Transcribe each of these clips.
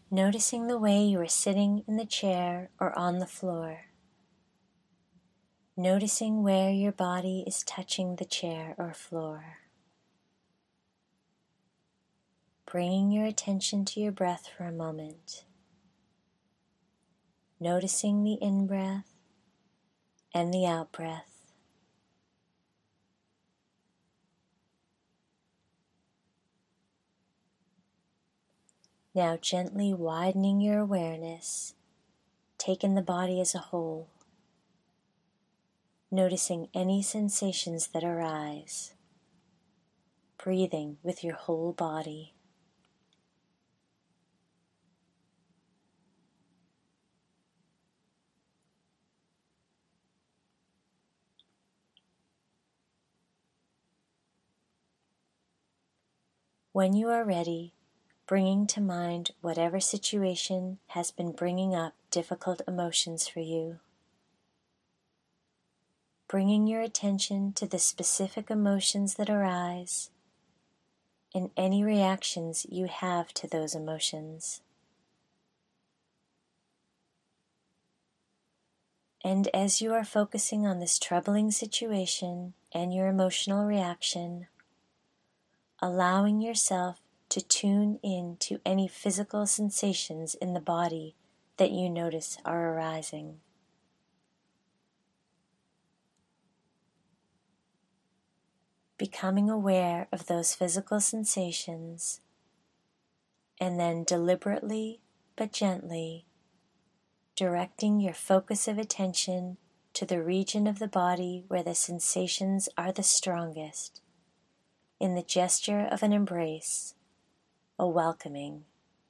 Noticing the way you are sitting in the chair or on the floor. Noticing where your body is touching the chair or floor. Bringing your attention to your breath for a moment. Noticing the in-breath and the out-breath. Now gently widening your awareness, take in the body as a whole, noticing any sensations that arise, breathing with your whole body. When you are ready, bringing to mind whatever situation has been bringing up difficult emotions for you. Bringing your attention to the specific emotions that arise and any reactions you have to those emotions. And as you are focusing on this troubling situation and your emotional reaction, allowing yourself to tune in to any physical sensations in the body that you notice are arising. Becoming aware of those physical sensations, and then deliberately but gently directing your focus of attention to the region of the body where the sensations are the strongest, in the gesture of an embrace, a welcoming.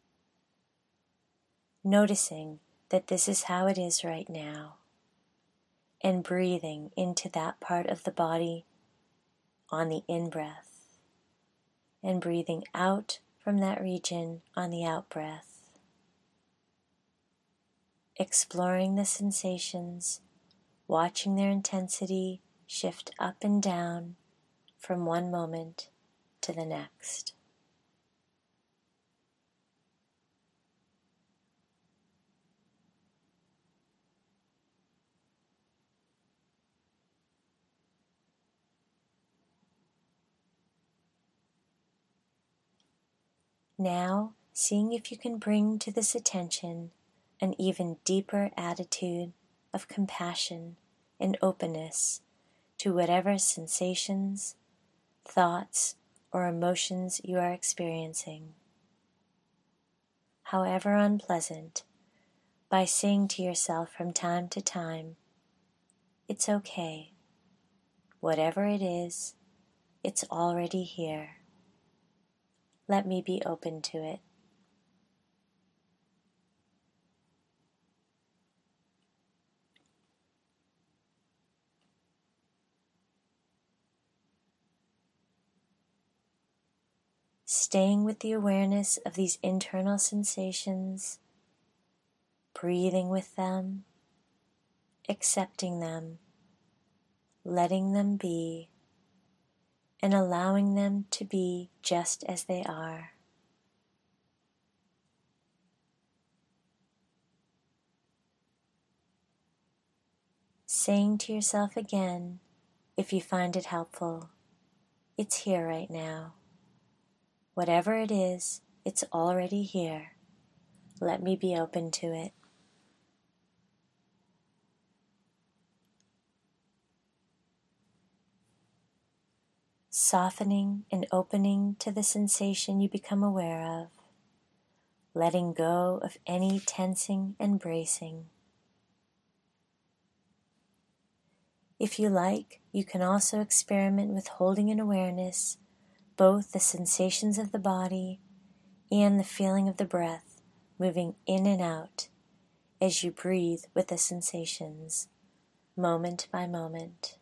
Noticing that this is how it is right now, and breathing into that part of the body on the in-breath, and breathing out from that region on the out-breath. Exploring the sensations, watching their intensity shift up and down from one moment to the next. Now, seeing if you can bring to this attention an even deeper attitude of compassion and openness to whatever sensations, thoughts, or emotions you are experiencing. However unpleasant, by saying to yourself from time to time, "It's okay. Whatever it is, it's already here. Let me be open to it." Staying with the awareness of these internal sensations, breathing with them, accepting them, letting them be, and allowing them to be just as they are. Saying to yourself again, if you find it helpful, "It's here right now. Whatever it is, it's already here. Let me be open to it." Softening and opening to the sensation you become aware of, letting go of any tensing and bracing. If you like, you can also experiment with holding in awareness both the sensations of the body and the feeling of the breath moving in and out as you breathe with the sensations, moment by moment.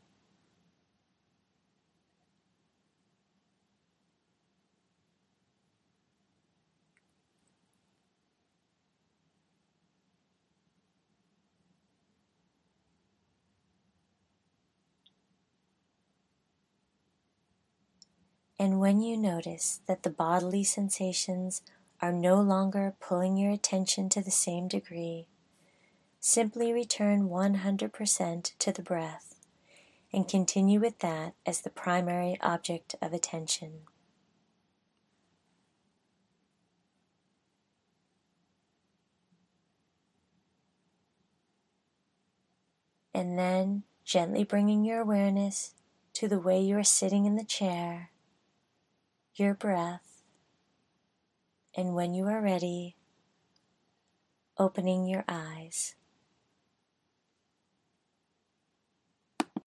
And when you notice that the bodily sensations are no longer pulling your attention to the same degree, simply return 100% to the breath and continue with that as the primary object of attention. And then gently bringing your awareness to the way you are sitting in the chair, your breath, and when you are ready, opening your eyes.